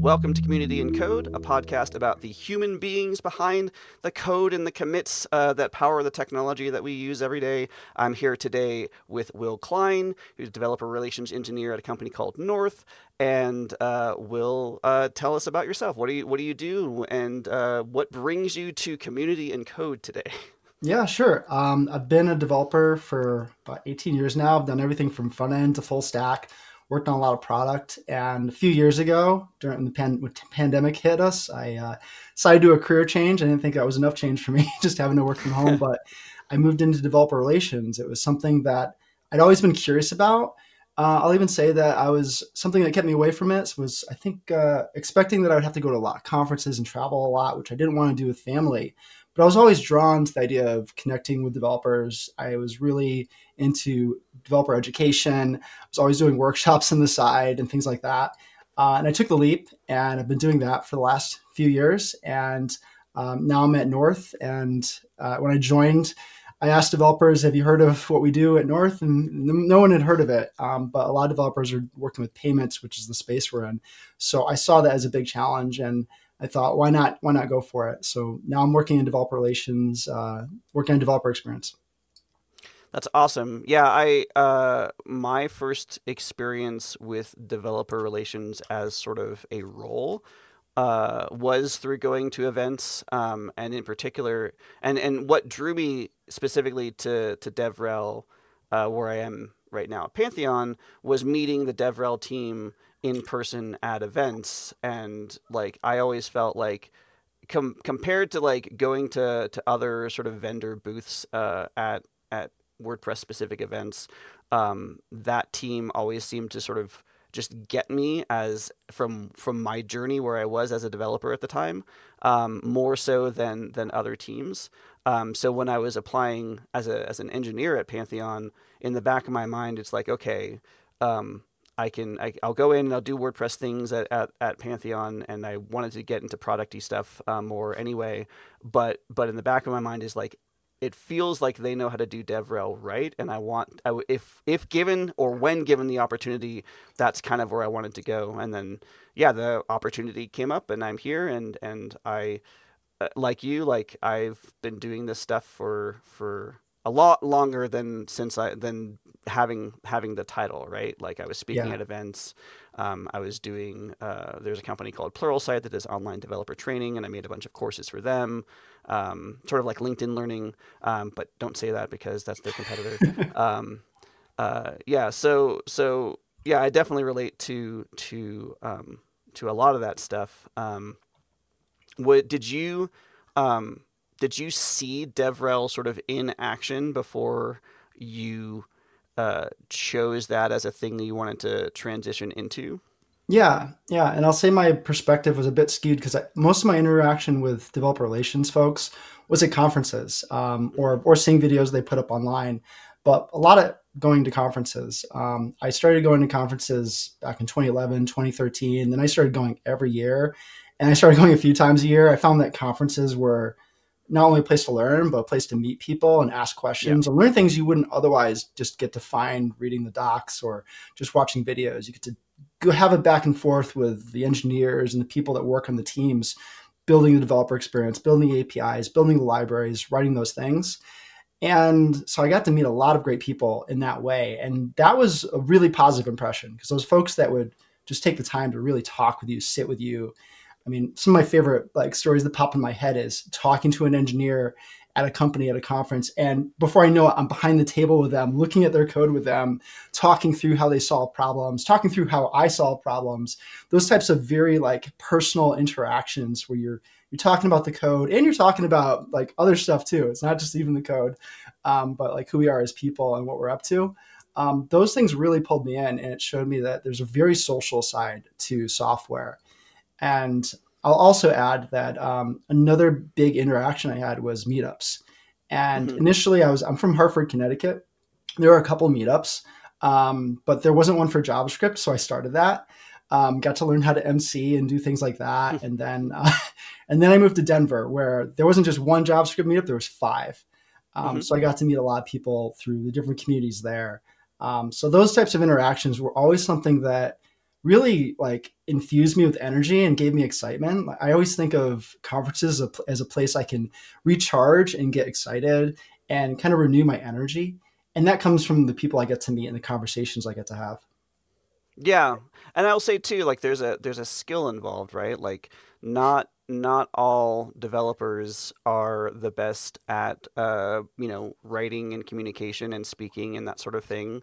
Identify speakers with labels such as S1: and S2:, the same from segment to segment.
S1: Welcome to Community in Code, a podcast about the human beings behind the code and the commits that power the technology that we use every day. I'm here today with Will Klein, who's a developer relations engineer at a company called North. And Will, tell us about yourself. What do you do, and what brings you to Community in Code today?
S2: Yeah, sure. I've been a developer for about 18 years now. I've done everything from front end to full stack, worked on a lot of product. And a few years ago, during when the pandemic hit us, I decided to do a career change. I didn't think that was enough change for me, just having to work from home. But I moved into developer relations. It was something that I'd always been curious about. I'll even say that I was something that kept me away from it was I think expecting that I would have to go to a lot of conferences and travel a lot, which I didn't want to do with family. But I was always drawn to the idea of connecting with developers. I was really into developer education. I was always doing workshops on the side and things like that. And I took the leap, and I've been doing that for the last few years. And now I'm at North. And when I joined, I asked developers, "Have you heard of what we do at North?" And no one had heard of it. But a lot of developers are working with payments, which is the space we're in. So I saw that as a big challenge, and I thought, why not go for it? So now I'm working in developer relations, working on developer experience.
S1: That's awesome. Yeah, I my first experience with developer relations as sort of a role was through going to events, and in particular, and what drew me specifically to DevRel, where I am right now at Pantheon, was meeting the DevRel team in person at events, and like I always felt like compared to like going to other sort of vendor booths at WordPress specific events, that team always seemed to sort of just get me as from my journey where I was as a developer at the time, more so than other teams. So when I was applying as an engineer at Pantheon, in the back of my mind, it's like, okay, um, I'll go in and I'll do WordPress things at Pantheon, and I wanted to get into producty stuff more anyway. But in the back of my mind is like, it feels like they know how to do DevRel right, and if given or when given the opportunity, that's kind of where I wanted to go. And then yeah, the opportunity came up, and I'm here, and I like you, like I've been doing this stuff for a lot longer than having the title, right? Like I was speaking
S2: Yeah.
S1: at events. I was doing there's a company called Pluralsight that does online developer training, and I made a bunch of courses for them, sort of like LinkedIn Learning, but don't say that because that's their competitor. Um, yeah, so yeah, I definitely relate to a lot of that stuff. What um, did you see DevRel sort of in action before you chose that as a thing that you wanted to transition into?
S2: Yeah. And I'll say my perspective was a bit skewed because most of my interaction with developer relations folks was at conferences,
S1: Hmm.
S2: or seeing videos they put up online. But a lot of going to conferences. I started going to conferences back in 2011, 2013. Then I started going every year. And I started going a few times a year. I found that conferences were not only a place to learn, but a place to meet people and ask
S1: Yeah.
S2: questions or learn things you wouldn't otherwise just get to find reading the docs or just watching videos. You get to go have a back and forth with the engineers and the people that work on the teams, building the developer experience, building the APIs, building the libraries, writing those things. And so I got to meet a lot of great people in that way. And that was a really positive impression because those folks that would just take the time to really talk with you, sit with you. I mean, some of my favorite like stories that pop in my head is talking to an engineer at a company at a conference, and before I know it, I'm behind the table with them, looking at their code with them, talking through how they solve problems, talking through how I solve problems. Those types of very like personal interactions where you're talking about the code and you're talking about like other stuff too. It's not just even the code, but like who we are as people and what we're up to. Those things really pulled me in, and it showed me that there's a very social side to software. And I'll also add that another big interaction I had was meetups. And
S1: Hmm.
S2: initially, I'm from Hartford, Connecticut. There were a couple meetups, but there wasn't one for JavaScript, so I started that. Got to learn how to MC and do things like that, and then and then I moved to Denver, where there wasn't just one JavaScript meetup; there was five.
S1: Hmm.
S2: So I got to meet a lot of people through the different communities there. So those types of interactions were always something that really like infused me with energy and gave me excitement. I always think of conferences as a place I can recharge and get excited and kind of renew my energy. And that comes from the people I get to meet and the conversations I get to have.
S1: Yeah, and I'll say too, like there's a skill involved, right? Like not all developers are the best at writing and communication and speaking and that sort of thing.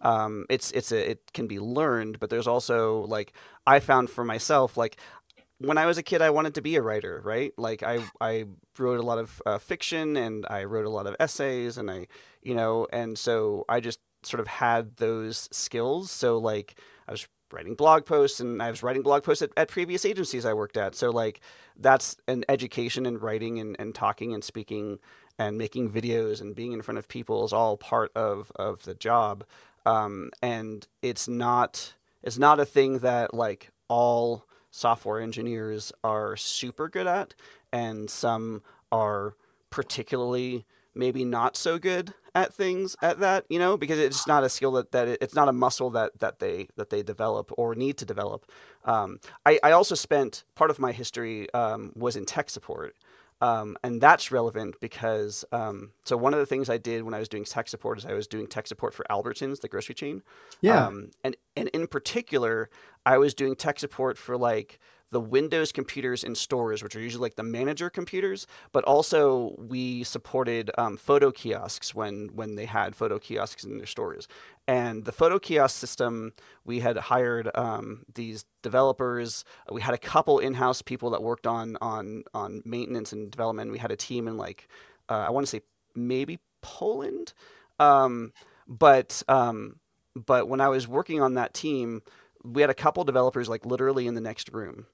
S1: It can be learned, but there's also like I found for myself like when I was a kid, I wanted to be a writer, right? Like I wrote a lot of fiction and I wrote a lot of essays and and so I just sort of had those skills. So like I was writing blog posts and I was writing blog posts at previous agencies I worked at. So like that's an education in writing and talking and speaking and making videos and being in front of people is all part of the job. And it's not a thing that like all software engineers are super good at, and some are particularly maybe not so good at things at that, because it's not a skill it's not a muscle that they develop or need to develop. I also spent part of my history was in tech support. And that's relevant because so one of the things I did when I was doing tech support is I was doing tech support for Albertsons, the grocery chain,
S2: Yeah.
S1: and in particular, I was doing tech support for like the Windows computers in stores, which are usually like the manager computers, but also we supported photo kiosks when they had photo kiosks in their stores. And the photo kiosk system, we had hired these developers. We had a couple in-house people that worked on maintenance and development. We had a team in like I want to say maybe Poland, um, but um, but when I was working on that team, we had a couple developers like literally in the next room.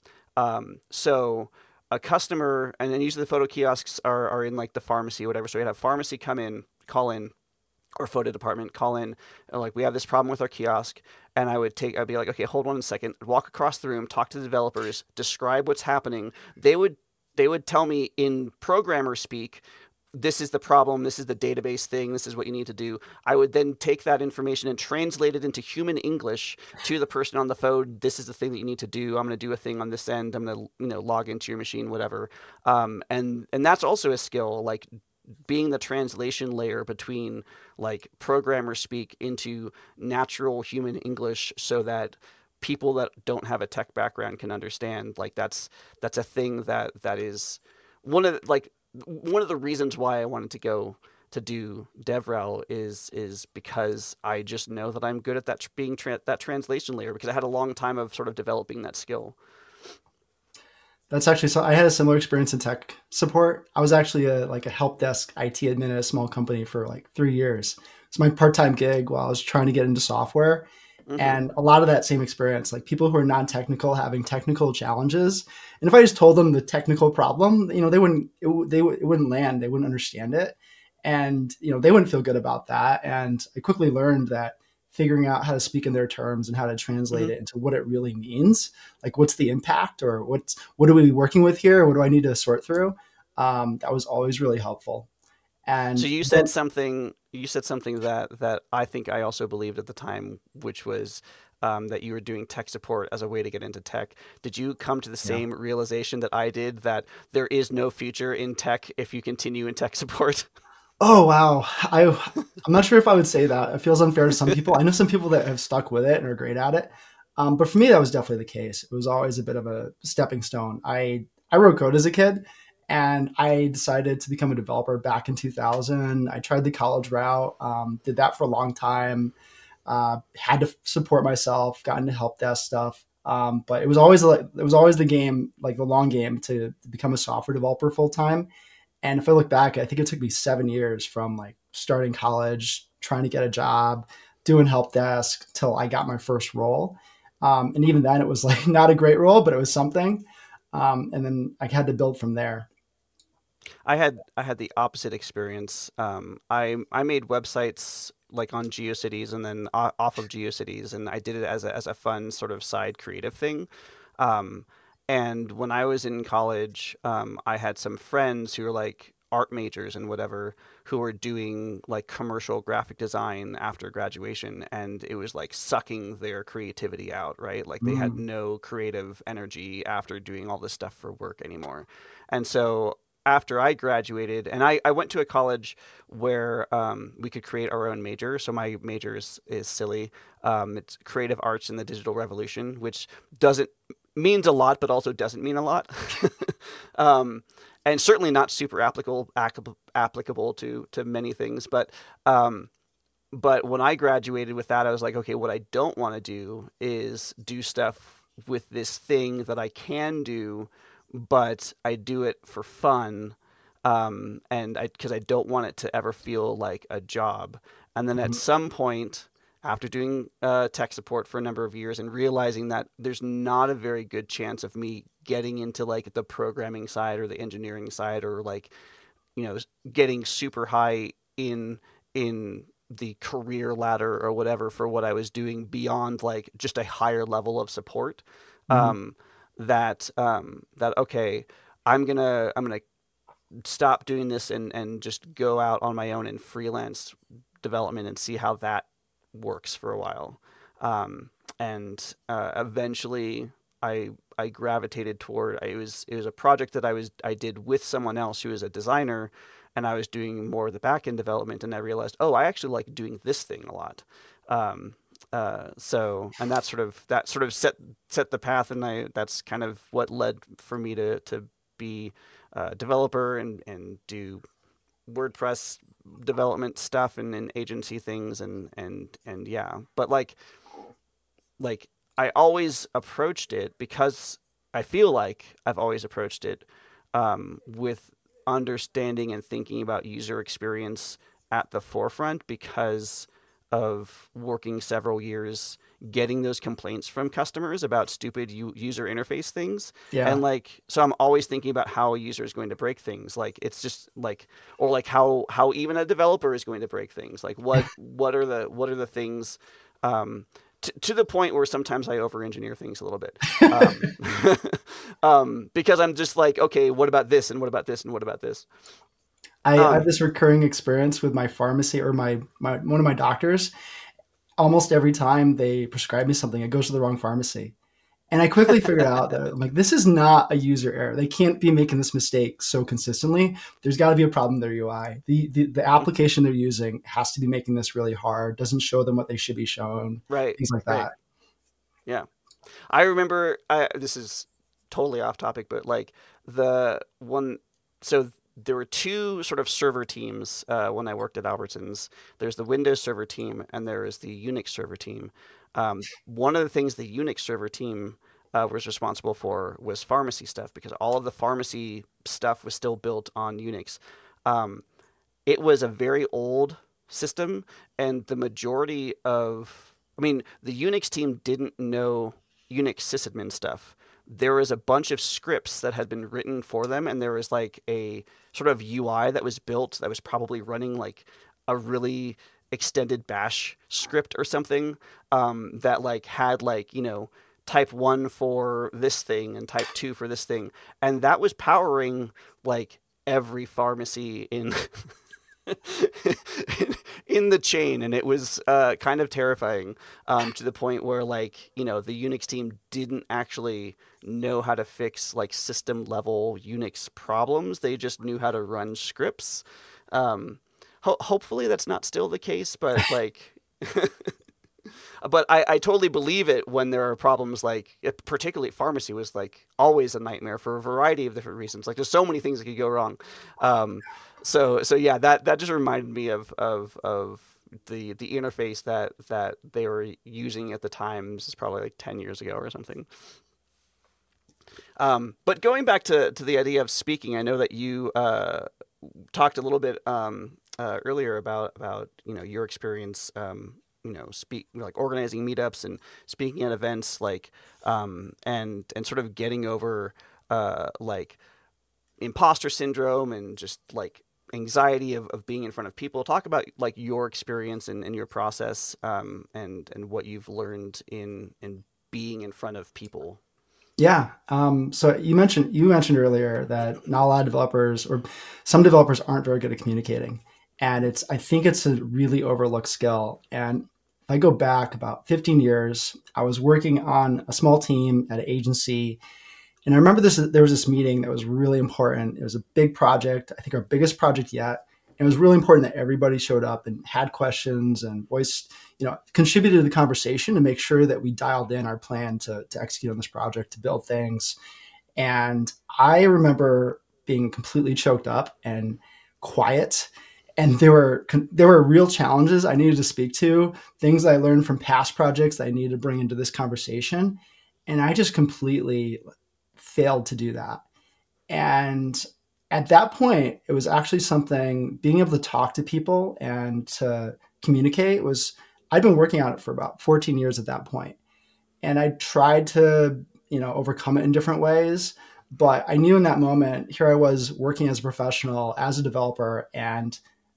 S1: So a customer, and then usually the photo kiosks are in like the pharmacy or whatever. So we'd have pharmacy come in, call in, or photo department call in, and like we have this problem with our kiosk, and I'd be like, okay, hold on a second, walk across the room, talk to the developers, describe what's happening. They would tell me in programmer speak, this is the problem, this is the database thing, this is what you need to do. I would then take that information and translate it into human English to the person on the phone. This is the thing that you need to do. I'm going to do a thing on this end. I'm going to log into your machine, whatever. And that's also a skill, like being the translation layer between like programmer speak into natural human English so that people that don't have a tech background can understand. Like that's a thing that is one of like one of the reasons why I wanted to go to do DevRel is because I just know that I'm good at that that translation layer because I had a long time of sort of developing that skill.
S2: That's actually so. I had a similar experience in tech support. I was actually a help desk IT admin at a small company for like 3 years. It's my part time gig while I was trying to get into software,
S1: Hmm.
S2: and a lot of that same experience, like people who are non technical having technical challenges. And if I just told them the technical problem, it wouldn't land. They wouldn't understand it, and they wouldn't feel good about that. And I quickly learned that figuring out how to speak in their terms and how to translate
S1: Hmm.
S2: it into what it really means, like what's the impact or what are we working with here? What do I need to sort through? That was always really helpful.
S1: So
S2: And
S1: you said something that I think I also believed at the time, which was that you were doing tech support as a way to get into tech. Did you come to the
S2: yeah.
S1: same realization that I did that there is no future in tech if you continue in tech support?
S2: Oh wow. I'm not sure if I would say that. It feels unfair to some people. I know some people that have stuck with it and are great at it. But for me, that was definitely the case. It was always a bit of a stepping stone. I wrote code as a kid, and I decided to become a developer back in 2000. I tried the college route, did that for a long time. Had to support myself, got into help desk stuff. But it was always the game, like the long game, to become a software developer full time. And if I look back, I think it took me 7 years from like starting college, trying to get a job, doing help desk till I got my first role. And even then, it was like not a great role, but it was something. And then I had to build from there.
S1: I had the opposite experience. I made websites like on GeoCities and then off of GeoCities, and I did it as a fun sort of side creative thing. Um, and when I was in college, I had some friends who were like art majors and whatever who were doing like commercial graphic design after graduation, and it was like sucking their creativity out, right? Like they had
S2: Mm.
S1: no creative energy after doing all this stuff for work anymore. And so after I graduated, and I went to a college where we could create our own major. So my major is silly. It's creative arts in the digital revolution, which doesn't means a lot, but also doesn't mean a lot. um, and certainly not super applicable to many things. But when I graduated with that, I was like, okay, what I don't want to do is do stuff with this thing that I can do, but I do it for fun, and because I don't want it to ever feel like a job. And then at
S2: Mhm.
S1: some point, after doing tech support for a number of years and realizing that there's not a very good chance of me getting into like the programming side or the engineering side, or like, you know, getting super high in the career ladder or whatever for what I was doing beyond like just a higher level of support.
S2: Mhm.
S1: Um, that okay, I'm gonna stop doing this and just go out on my own and freelance development and see how that works for a while. And eventually, I gravitated toward it was a project that I did with someone else who was a designer, and I was doing more of the back end development, and I realized, oh, I actually like doing this thing a lot. Um, so and that sort of set the path, and that's kind of what led for me to be a developer and do WordPress development stuff and agency things and yeah. But like I always approached it because I feel like I've always approached it with understanding and thinking about user experience at the forefront because of working several years getting those complaints from customers about stupid user interface things.
S2: Yeah.
S1: And like so I'm always thinking about how a user is going to break things, like it's just like, or like how even a developer is going to break things, like what are the things, um, to the point where sometimes I over engineer things a little bit. Um, because I'm just like, okay, what about this? And what about this? And what about this?
S2: I have
S1: Um,
S2: this recurring experience with my pharmacy or my one of my doctors. Almost every time they prescribe me something, it goes to the wrong pharmacy. And I quickly figured out that I'm like, this is not a user error. They can't be making this mistake so consistently. There's got to be a problem in their UI. The application they're using has to be making this really hard. Doesn't show them what they should be shown.
S1: right,
S2: Things like
S1: right.
S2: that.
S1: Yeah. I remember, this is totally off topic, but like the one, so there were two sort of server teams when I worked at Albertsons. There's the Windows server team and there is the Unix server team. One of the things the Unix server team was responsible for was pharmacy stuff because all of the pharmacy stuff was still built on Unix. Um, it was a very old system, and the majority of, I mean, the Unix team didn't know Unix sysadmin stuff. There was a bunch of scripts that had been written for them, and there was like a sort of UI that was built that was probably running like a really extended bash script or something, that like had like, type 1 for this thing and type 2 for this thing, and that was powering like every pharmacy in in the chain, and it was kind of terrifying, to the point where like, the Unix team didn't actually know how to fix like system level Unix problems. They just knew how to run scripts. Hopefully that's not still the case, but like but I totally believe it when there are problems, like particularly pharmacy was like always a nightmare for a variety of different reasons. Like there's so many things that could go wrong. Um, so yeah, that just reminded me of the interface that they were using at the time. This is probably like 10 years ago or something. But going back to the idea of speaking, I know that you talked a little bit earlier about your experience, speak like organizing meetups and speaking at events, like and sort of getting over like imposter syndrome and just like anxiety of being in front of people. Talk about like your experience and your process, and what you've learned in being in front of people.
S2: Yeah. So you mentioned earlier that not a lot of developers or some developers aren't very good at communicating, and I think it's a really overlooked skill. And if I go back about 15 years, I was working on a small team at an agency, and I remember there was this meeting that was really important. It was a big project, I think our biggest project yet. And it was really important that everybody showed up and had questions and voiced, contributed to the conversation to make sure that we dialed in our plan to execute on this project, to build things. And I remember being completely choked up and quiet. And there were real challenges I needed to speak to, things I learned from past projects that I needed to bring into this conversation. And I just completely failed to do that. And at that point, it was actually something, being able to talk to people and to communicate was, I'd been working on it for about 14 years at that point. And I tried to, overcome it in different ways. But I knew in that moment, here I was working as a professional, as a developer, and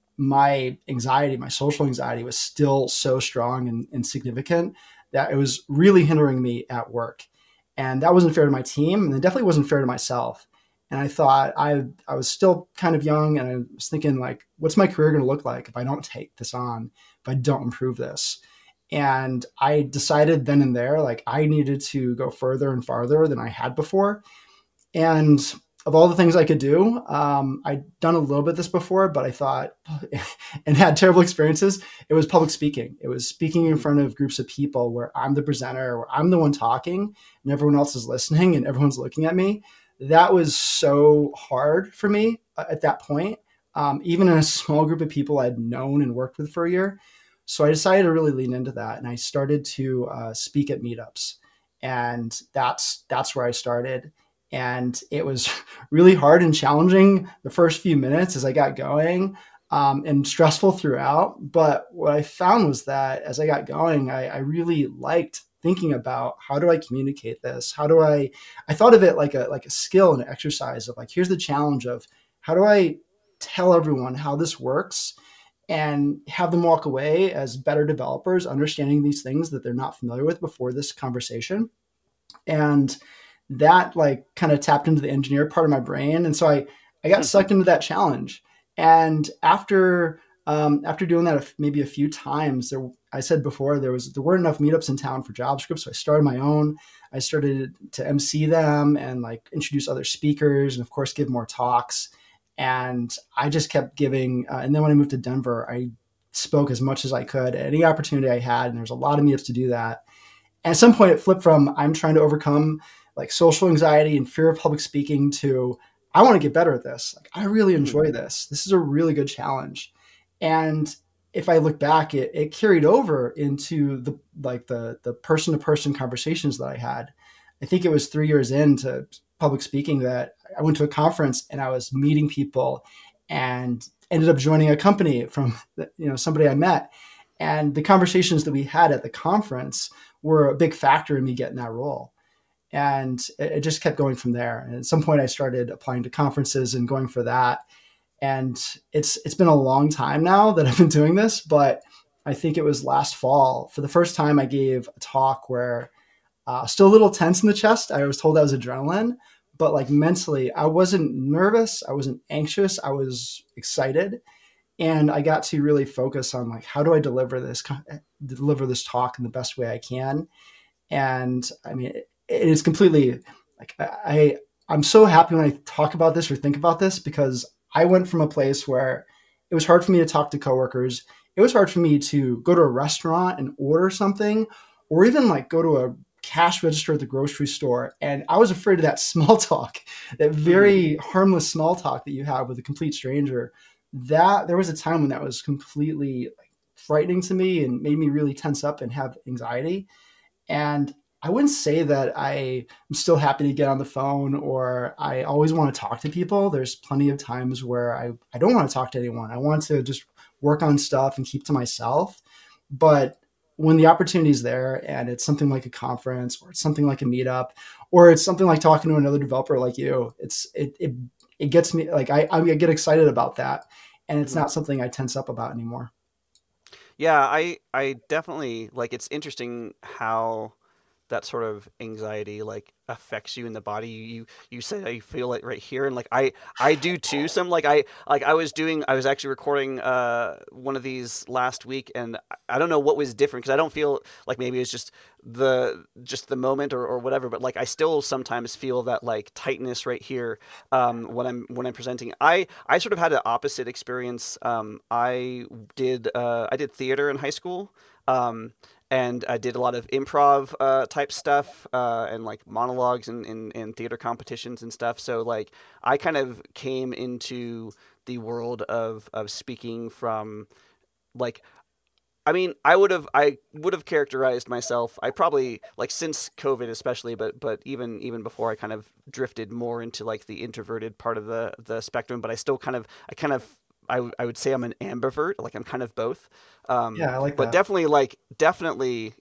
S2: my anxiety, my social anxiety was still so strong and significant that it was really hindering me at work. And that wasn't fair to my team, and it definitely wasn't fair to myself. And I thought I was still kind of young, and I was thinking, like, what's my career going to look like if I don't take this on, if I don't improve this? And I decided then and there, like, I needed to go further and farther than I had before. And of all the things I could do, I'd done a little bit of this before, but I thought, and had terrible experiences. It was public speaking. It was speaking in
S1: Mhm.
S2: front of groups of people where I'm the presenter, where I'm the one talking, and everyone else is listening and everyone's looking at me. That was so hard for me at that point, even in a small group of people I'd known and worked with for a year. So I decided to really lean into that, and I started to speak at meetups, and that's where I started. And it was really hard and challenging the first few minutes as I got going, and stressful throughout. But what I found was that as I got going, I really liked thinking about, how do I communicate this? How do I thought of it like a skill and an exercise of, like, here's the challenge of, how do I tell everyone how this works and have them walk away as better developers, understanding these things that they're not familiar with before this conversation. And that, like, kind of tapped into the engineer part of my brain. And so I got sucked into that challenge. And after doing that maybe a few times, I said before, there weren't enough meetups in town for JavaScript, so I started my own. I started to MC them and, like, introduce other speakers, and of course give more talks. And I just kept giving. And then when I moved to Denver, I spoke as much as I could at any opportunity I had, and there's a lot of meetups to do that. And at some point, it flipped from, I'm trying to overcome, like, social anxiety and fear of public speaking, to, I want to get better at this. Like, I really
S1: Mhm.
S2: enjoy this. This is a really good challenge. And if I look back, it carried over into the person to person conversations that I had. I think it was 3 years into public speaking that I went to a conference and I was meeting people, and ended up joining a company from, somebody I met. And the conversations that we had at the conference were a big factor in me getting that role. And it just kept going from there. And at some point, I started applying to conferences and going for that. And it's been a long time now that I've been doing this, but I think it was last fall. For the first time, I gave a talk where, still a little tense in the chest. I was told that was adrenaline, but, like, mentally, I wasn't nervous. I wasn't anxious. I was excited, and I got to really focus on, like, how do I deliver this talk in the best way I can. And I mean, it is completely, like, I'm so happy when I talk about this or think about this, because I went from a place where it was hard for me to talk to coworkers. It was hard for me to go to a restaurant and order something, or even, like, go to a cash register at the grocery store. And I was afraid of that small talk, that
S1: Mhm.
S2: very harmless small talk that you have with a complete stranger. That There was a time when that was completely, like, frightening to me and made me really tense up and have anxiety. And I wouldn't say that I am still happy to get on the phone, or I always want to talk to people. There's plenty of times where I don't want to talk to anyone. I want to just work on stuff and keep to myself. But when the opportunity is there, and it's something like a conference, or it's something like a meetup, or it's something like talking to another developer like you, it gets me, like, I get excited about that. And it's
S1: Mhm.
S2: not something I tense up about anymore.
S1: Yeah, I definitely like. It's interesting how that sort of anxiety like affects you in the body. You say that you feel it right here, and like I do too. Some like I was actually recording one of these last week, and I don't know what was different because I don't feel like maybe it's just the moment or whatever, but like I still sometimes feel that like tightness right here when I'm presenting. I sort of had an opposite experience. I did theater in high school. Um, and I did a lot of improv type stuff and like monologues and theater competitions and stuff. So like I kind of came into the world of speaking from like I would have characterized myself. I probably like since COVID especially, but even before I kind of drifted more into like the introverted part of the spectrum. But I still I would say I'm an ambivert. Like I'm kind of both.
S2: Yeah, I like
S1: But
S2: that.
S1: definitely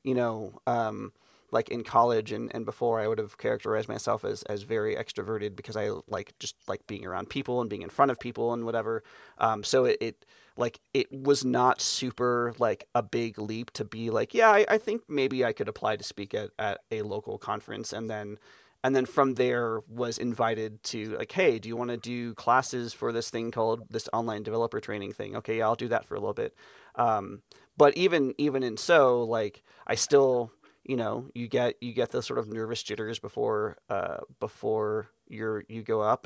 S1: like in college and before I would have characterized myself as very extroverted because I like just like being around people and being in front of people and whatever. So it like it was not super like a big leap to be like, yeah, I think maybe I could apply to speak at a local conference, and then from there was invited to like, hey, do you want to do classes for this thing called this online developer training thing? Okay, yeah, I'll do that for a little bit. um, but even in so like I still, you get those sort of nervous jitters before you go up,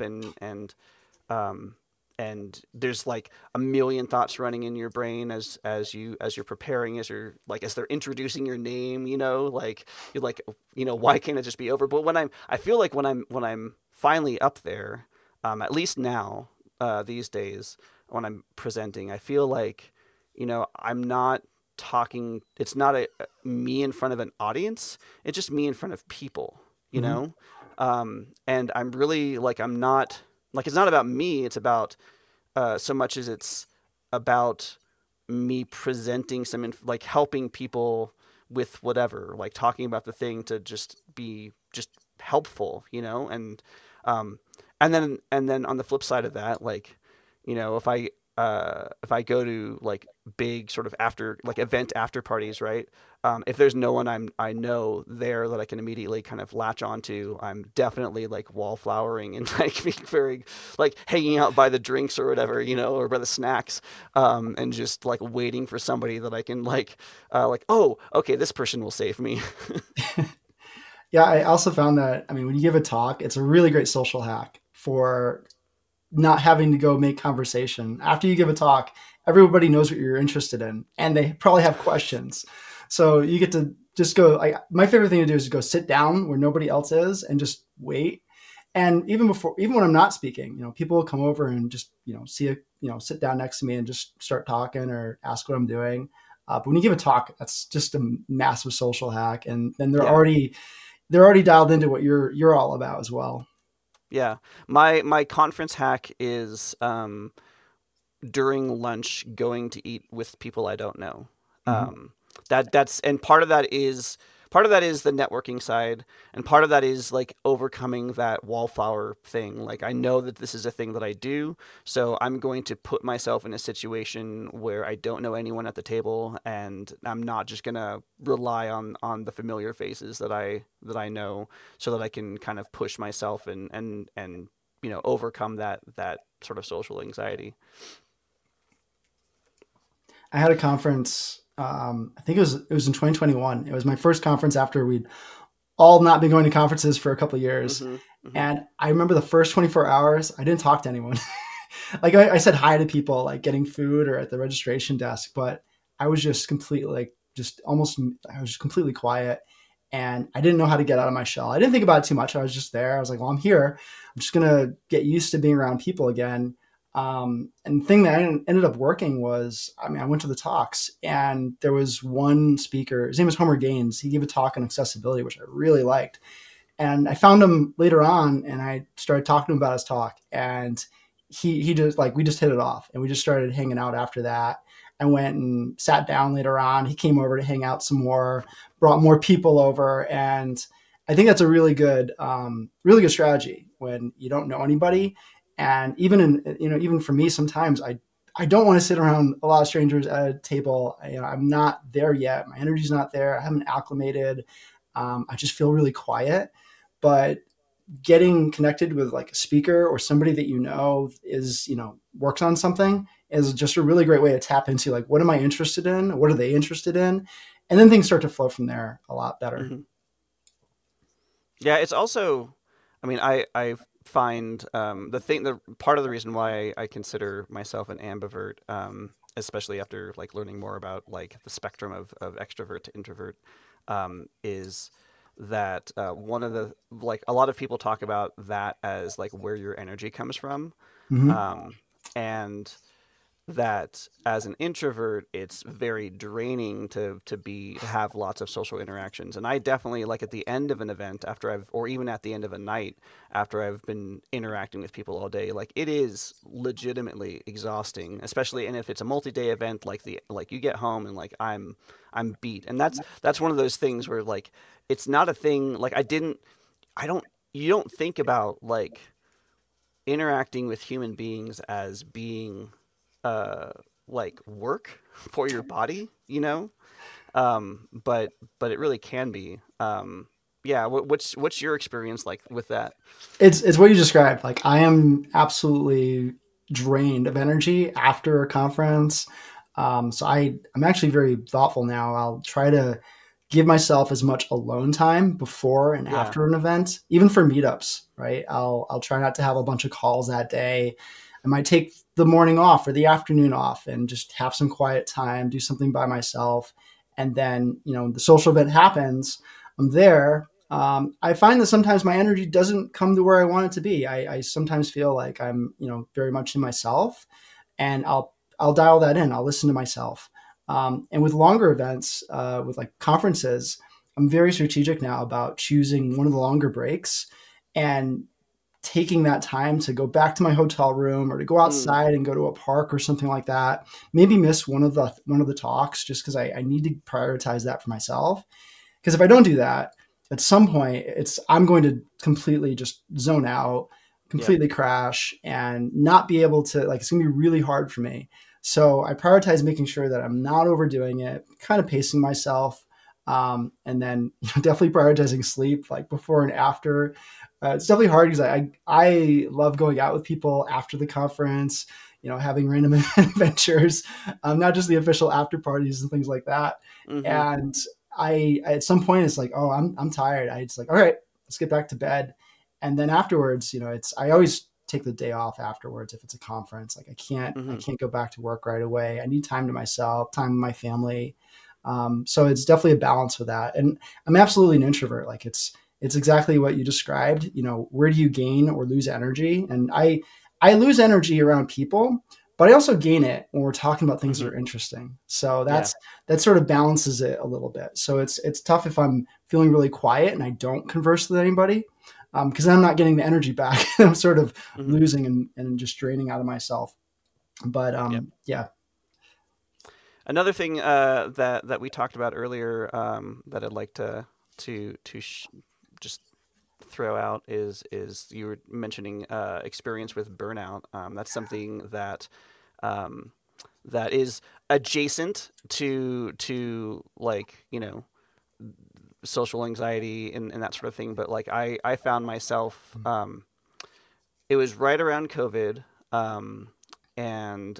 S1: um, and there's like a million thoughts running in your brain as you're preparing, as they're introducing your name, like you're like, why can't it just be over? But I feel like when I'm finally up there, at least now, these days when I'm presenting, I feel like, I'm not talking. It's not me in front of an audience. It's just me in front of people, you
S2: Hmm.
S1: know. And I'm really like I'm not like it's not about me. It's about so much as it's about me presenting like helping people with whatever, like talking about the thing to just be just helpful, um, and then on the flip side of that, like, if I go to like big sort of after like event after parties, right? If there's no one I know there that I can immediately kind of latch onto, I'm definitely like wallflowering and like being very like hanging out by the drinks or whatever, or by the snacks, and just like waiting for somebody that I can like, oh, okay, this person will save me.
S2: Yeah, I also found that, I mean, when you give a talk, it's a really great social hack for not having to go make conversation. After you give a talk, everybody knows what you're interested in and they probably have questions. So you get to just go. My favorite thing to do is to go sit down where nobody else is and just wait. And even when I'm not speaking, people will come over and just, sit down next to me and just start talking or ask what I'm doing. But when you give a talk, that's just a massive social hack. And then
S1: Yeah.
S2: they're already dialed into what you're all about as well.
S1: Yeah. My conference hack is during lunch going to eat with people I don't know.
S2: Mm-hmm.
S1: That's and part of that is the networking side, and part of that is like overcoming that wallflower thing. Like I know that this is a thing that I do, so I'm going to put myself in a situation where I don't know anyone at the table, and I'm not just gonna rely on the familiar faces that I know, so that I can kind of push myself and overcome that sort of social anxiety.
S2: I had a conference. I think it was in 2021. It was my first conference after we'd all not been going to conferences for a couple of years.
S1: Mm-hmm. Mm-hmm.
S2: And I remember the first 24 hours, I didn't talk to anyone. Like I said hi to people, like getting food or at the registration desk, but I was just completely like just almost I was just completely quiet, and I didn't know how to get out of my shell. I didn't think about it too much. I was just there. I was like, well, I'm here. I'm just gonna get used to being around people again. And the thing that ended up working was, I mean, I went to the talks, and there was one speaker. His name was Homer Gaines. He gave a talk on accessibility, which I really liked. And I found him later on, and I started talking to him about his talk, and he just like we just hit it off, and we just started hanging out after that. I went and sat down later on. He came over to hang out some more, brought more people over, and I think that's a really good strategy when you don't know anybody. And even for me, sometimes I don't want to sit around a lot of strangers at a table. I'm not there yet. My energy's not there. I haven't acclimated. I just feel really quiet. But getting connected with like a speaker or somebody that is works on something is just a really great way to tap into like, what am I interested in, what are they interested in, and then things start to flow from there a lot better.
S1: Hmm. Yeah, it's also, I mean, I find the part of the reason why I consider myself an ambivert, especially after like learning more about like the spectrum of extrovert to introvert, is that one of the like a lot of people talk about that as like where your energy comes from,
S2: Hmm.
S1: um, and that as an introvert it's very draining to have lots of social interactions. And I definitely, like, at the end of an event, after I've or even at the end of a night after I've been interacting with people all day, like, it is legitimately exhausting, especially. And if it's a multi-day event, like you get home and like I'm beat. And that's one of those things where like it's not a thing. Like, I don't you don't think about like interacting with human beings as being uh like work for your body, but it really can be. Yeah, what's your experience like with that?
S2: It's what you described. Like, I am absolutely drained of energy after a conference. So I'm actually very thoughtful now. I'll try to give myself as much alone time before and
S1: Yeah.
S2: after an event, even for meetups, right? I'll try not to have a bunch of calls that day. I might take the morning off or the afternoon off and just have some quiet time, do something by myself. And then, the social event happens. I'm there. I find that sometimes my energy doesn't come to where I want it to be. I sometimes feel like I'm, very much in myself, and I'll dial that in. I'll listen to myself. And with longer events, with like conferences, I'm very strategic now about choosing one of the longer breaks and taking that time to go back to my hotel room or to go
S1: Mm,
S2: outside and go to a park or something like that. Maybe miss one of the talks just because I need to prioritize that for myself. Because if I don't do that, at some point I'm going to completely just zone out,
S1: yeah.
S2: completely crash, and not be able to, like, it's gonna be really hard for me. So I prioritize making sure that I'm not overdoing it, kind of pacing myself, and then definitely prioritizing sleep, like before and after. It's definitely hard because I love going out with people after the conference, having random adventures, not just the official after parties and things like that.
S1: Hmm.
S2: And I at some point it's like, oh, I'm tired. It's like, all right, let's get back to bed. And then afterwards, I always take the day off afterwards if it's a conference. Like, I
S1: Hmm.
S2: can't go back to work right away. I need time to myself, time with my family. So it's definitely a balance with that. And I'm absolutely an introvert. Like, it's exactly what you described. Where do you gain or lose energy? And I lose energy around people, but I also gain it when we're talking about things that
S1: Hmm.
S2: are interesting. So
S1: Yeah.
S2: that sort of balances it a little bit. So it's tough if I'm feeling really quiet and I don't converse with anybody, because I'm not getting the energy back. I'm sort of
S1: Hmm.
S2: losing and just draining out of myself. But
S1: Yeah.
S2: yeah.
S1: Another thing that we talked about earlier, that I'd like to just throw out is you were mentioning experience with burnout. That's something um, that is adjacent to like, social anxiety and that sort of thing. But like I found myself, it was right around COVID, and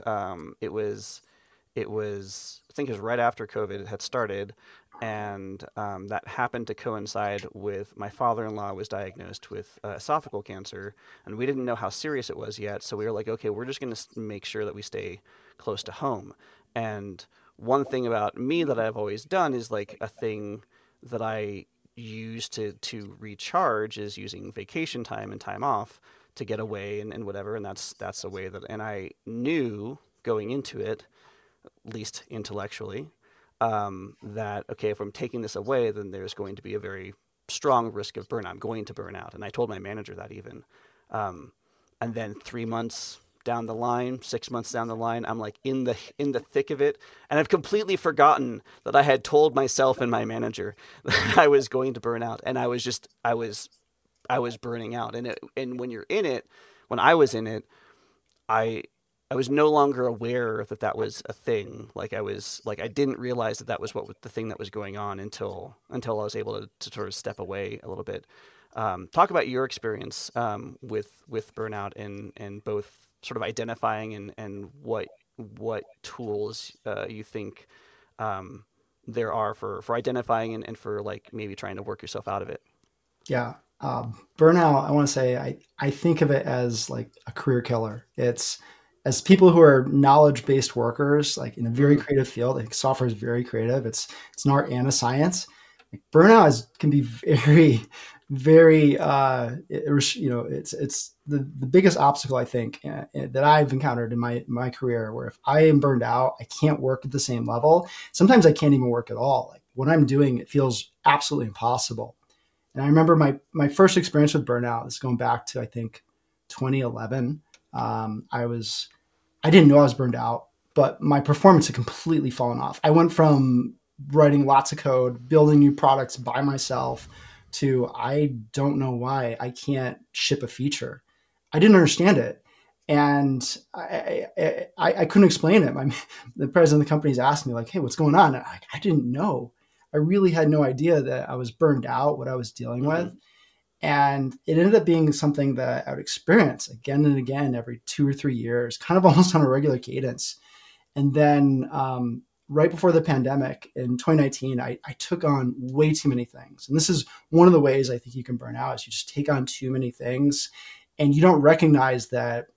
S1: it was I think it was right after COVID had started, and that happened to coincide with my father-in-law was diagnosed with esophageal cancer, and we didn't know how serious it was yet. So we were like, okay, we're just going to make sure that we stay close to home. And one thing about me that I've always done is like a thing that I use to recharge is using vacation time and time off to get away and whatever. And that's a way that, and I knew going into it, at least intellectually, that okay, if I'm taking this away, then there's going to be a very strong risk of burnout. I'm going to burn out, and I told my manager that even. Um, and then 3 months down the line, 6 months down the line, I'm like in the thick of it, and I've completely forgotten that I had told myself and my manager that I was going to burn out, and I was burning out. And when you're in it, when I was in it, I I was no longer aware that that was a thing. Like I didn't realize that that was the thing that was going on until I was able to sort of step away a little bit. Talk about your experience with burnout and both sort of identifying and what tools you think um, there are for identifying and for like maybe trying to work yourself out of it.
S2: Yeah. Burnout, I want to say, I think of it as like a career killer. It's as people who are knowledge based workers, like in a very
S1: Mm,
S2: creative field, like software is very creative. It's an art and a science. Like burnout can be very, very, it's the biggest obstacle I think that I've encountered in my career. Where if I am burned out, I can't work at the same level. Sometimes I can't even work at all. Like what I'm doing, it feels absolutely impossible. And I remember my first experience with burnout. This is going back to I think 2011. I didn't know I was burned out, but my performance had completely fallen off. I went from writing lots of code, building new products by myself, to I don't know why I can't ship a feature. I didn't understand it, and I couldn't explain it. The president of the company's asked me like, "Hey, what's going on?" And I didn't know. I really had no idea that I was burned out, what I was dealing with.
S1: hmm
S2: And it ended up being something that I would experience again and again every 2 or 3 years, kind of almost on a regular cadence. And then right before the pandemic in 2019, I took on way too many things. And this is one of the ways I think you can burn out is you just take on too many things and you don't recognize that,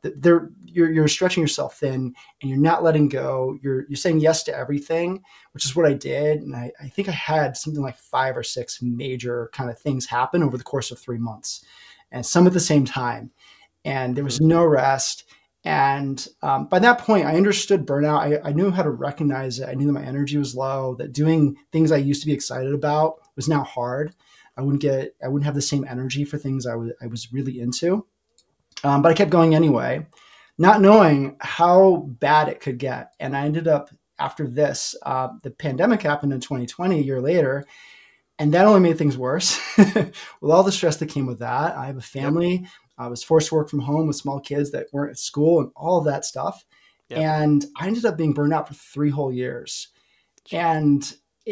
S2: you're stretching yourself thin and you're not letting go. You're saying yes to everything, which is what I did. And I think I had something like 5 or 6 major kind of things happen over the course of 3 months, and some at the same time. And there
S1: hmm
S2: was no rest. And by that point, I understood burnout. I knew how to recognize it. I knew that my energy was low, that doing things I used to be excited about was now hard. I wouldn't have the same energy for things I was really into. But I kept going anyway, not knowing how bad it could get. And I ended up after this, the pandemic happened in 2020, a year later, and that only made things worse with all the stress that came with that. I have a
S1: Yep.
S2: family. I was forced to work from home with small kids that weren't at school and all of that stuff.
S1: Yep.
S2: And I ended up being burned out for 3 whole years.
S1: Gee.
S2: And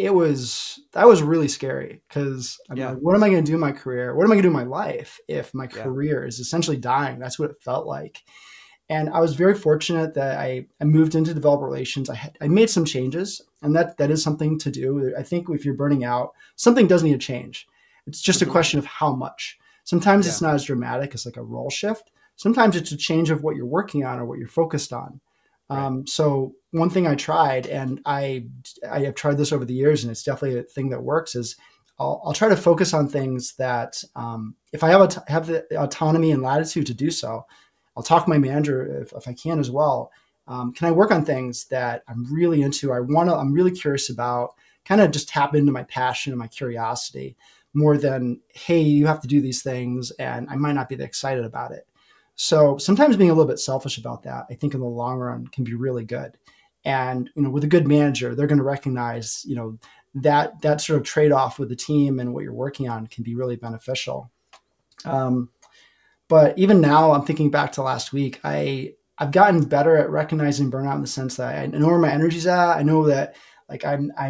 S2: that was really scary because I'm
S1: Yeah.
S2: like, what am I going to do in my career? What am I going to do in my life if my
S1: Yeah.
S2: career is essentially dying? That's what it felt like. And I was very fortunate that I moved into developer relations. I made some changes, and that is something to do. I think if you're burning out, something does need to change. It's just a
S1: hmm
S2: question of how much. Sometimes
S1: Yeah.
S2: it's not as dramatic as like a role shift. Sometimes it's a change of what you're working on or what you're focused on.
S1: Right.
S2: So one thing I tried, and I have tried this over the years, and it's definitely a thing that works, is I'll try to focus on things that if I have the autonomy and latitude to do so, I'll talk to my manager if I can as well. Can I work on things that I'm really into? I'm really curious about, kind of just tap into my passion and my curiosity more than, hey, you have to do these things. And I might not be that excited about it. So sometimes being a little bit selfish about that, I think in the long run can be really good. And, with a good manager, they're going to recognize, that sort of trade off with the team and what you're working on can be really beneficial. Um, but even now, I'm thinking back to last week. I've gotten better at recognizing burnout in the sense that I know where my energy's at. I know that like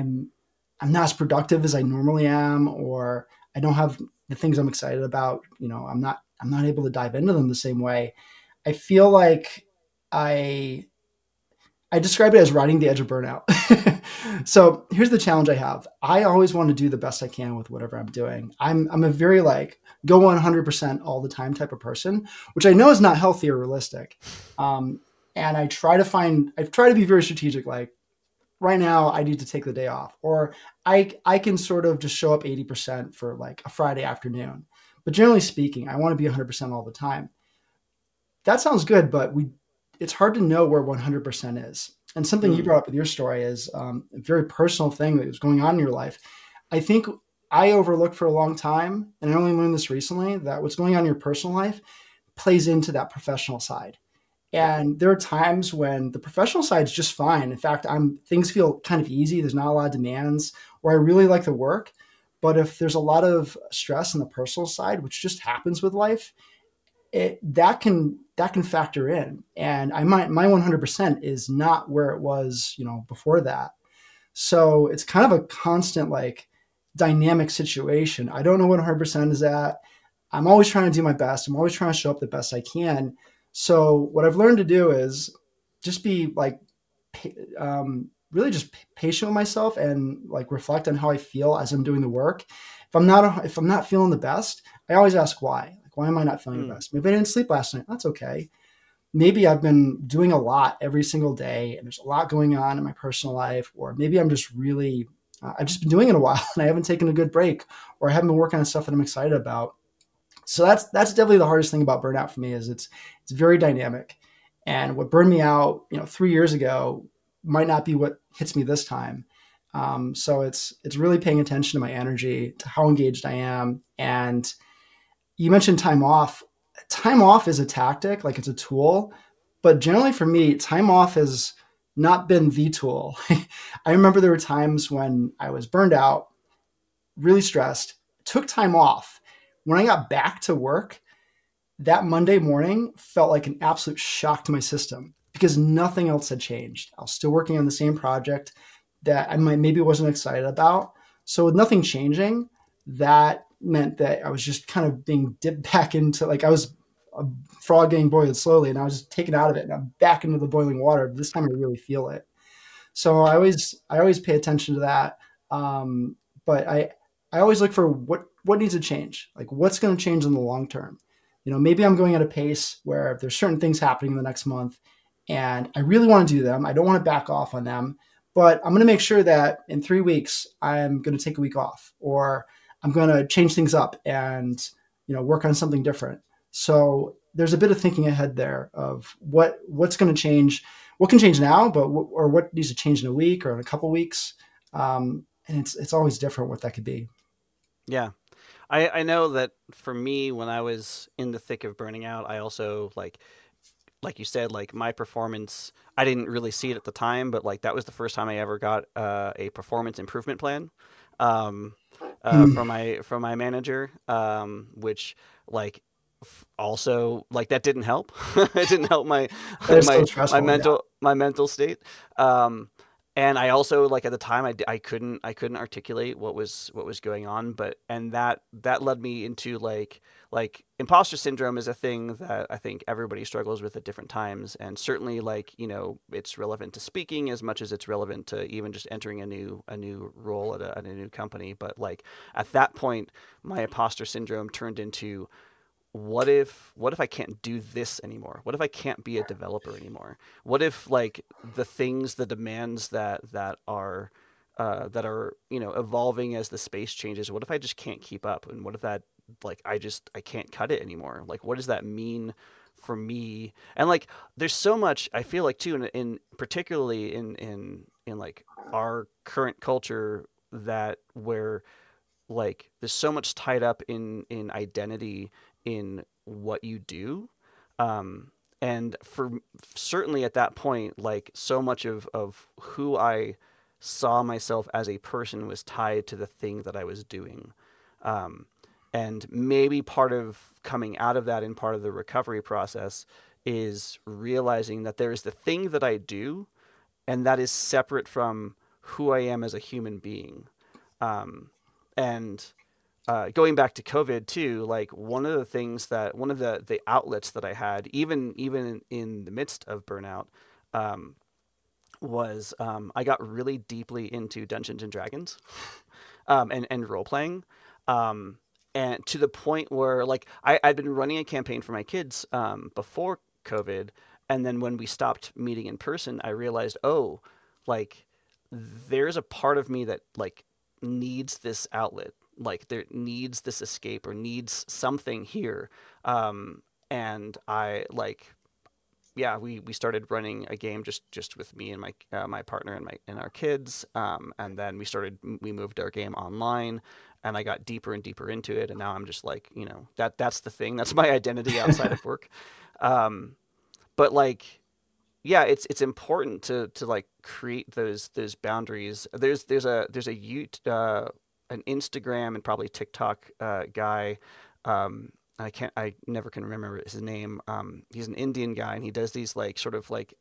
S2: I'm not as productive as I normally am, or I don't have the things I'm excited about. I'm not able to dive into them the same way. I feel like I I describe it as riding the edge of burnout. So here's the challenge I have. I always want to do the best I can with whatever I'm doing. I'm a very like go 100% all the time type of person, which I know is not healthy or realistic. Um, and I try to be very strategic. Like right now, I need to take the day off, or I can sort of just show up 80% for like a Friday afternoon. But generally speaking, I want to be 100% all the time. That sounds good, but it's hard to know where 100% is. And something you
S1: Mm.
S2: brought up with your story is a very personal thing that was going on in your life. I think I overlooked for a long time, and I only learned this recently, that what's going on in your personal life plays into that professional side.
S1: Yep.
S2: And there are times when the professional side is just fine. In fact, things feel kind of easy. There's not a lot of demands, or I really like the work. But if there's a lot of stress on the personal side, which just happens with life, that can that can factor in. And my 100% is not where it was, before that. So it's kind of a constant like dynamic situation. I don't know what 100% is at. I'm always trying to do my best. I'm always trying to show up the best I can. So what I've learned to do is just be like, really just patient with myself and like reflect on how I feel as I'm doing the work. If I'm not feeling the best, I always ask why. Like, why am I not feeling the
S1: Mm.
S2: best? Maybe I didn't sleep last night. That's okay. Maybe I've been doing a lot every single day and there's a lot going on in my personal life, or maybe I'm just really, I've just been doing it a while and I haven't taken a good break, or I haven't been working on stuff that I'm excited about. So that's definitely the hardest thing about burnout for me is it's very dynamic. And what burned me out, 3 years ago might not be what hits me this time. So it's really paying attention to my energy, to how engaged I am. And you mentioned time off. Time off is a tactic, like it's a tool, but generally for me, time off has not been the tool. I remember there were times when I was burned out, really stressed, took time off. When I got back to work, that Monday morning felt like an absolute shock to my system because nothing else had changed. I was still working on the same project that I maybe wasn't excited about. So with nothing changing, that meant that I was just kind of being dipped back into like I was a frog getting boiled slowly, and I was just taken out of it and I'm back into the boiling water. This time I really feel it. So I always pay attention to that. Um, but I always look for what needs to change. Like what's going to change in the long term. Maybe I'm going at a pace where there's certain things happening in the next month, and I really want to do them. I don't want to back off on them, but I'm going to make sure that in 3 weeks I'm going to take a week off, or I'm going to change things up and work on something different. So there's a bit of thinking ahead there of what's going to change, what can change now, but or what needs to change in a week or in a couple weeks. And it's always different what that could be.
S1: Yeah. I know that for me, when I was in the thick of burning out, I also like you said, like my performance, I didn't really see it at the time, but like that was the first time I ever got a performance improvement plan um,
S2: Hmm.
S1: from my manager, which like also like that didn't help. It didn't help my
S2: That is so
S1: my
S2: stressful. Yeah.
S1: mental state. Um, and I also like at the time I couldn't articulate what was going on, but and that led me into like imposter syndrome is a thing that I think everybody struggles with at different times, and certainly like it's relevant to speaking as much as it's relevant to even just entering a new role at a new company. But like at that point, my imposter syndrome turned into what if I can't do this anymore? What if I can't be a developer anymore? What if like the things, the demands that are evolving as the space changes? What if I just can't keep up? And what if that like I can't cut it anymore? Like what does that mean for me? And like there's so much I feel like too in particularly in like our current culture that where like there's so much tied up in identity in what you do, um, and for certainly at that point like so much of who I saw myself as a person was tied to the thing that I was doing, um, and maybe part of coming out of that and part of the recovery process is realizing that there's the thing that I do and that is separate from who I am as a human being. Um, and going back to COVID too, like one of the outlets that I had, even in the midst of burnout, um, was I got really deeply into Dungeons and Dragons, and role playing. Um, and to the point where like I'd been running a campaign for my kids before COVID, and then when we stopped meeting in person, I realized, oh, like there's a part of me that like needs this outlet, like there needs this escape or needs something here, um, and I like yeah, we started running a game just with me and my partner and our kids, and then we moved our game online, and I got deeper and deeper into it, and now I'm just like that's the thing, that's my identity outside of work, um, but like yeah, it's important to like create those boundaries. There's a an Instagram and probably TikTok guy. I never can remember his name. He's an Indian guy, and he does these like sort of like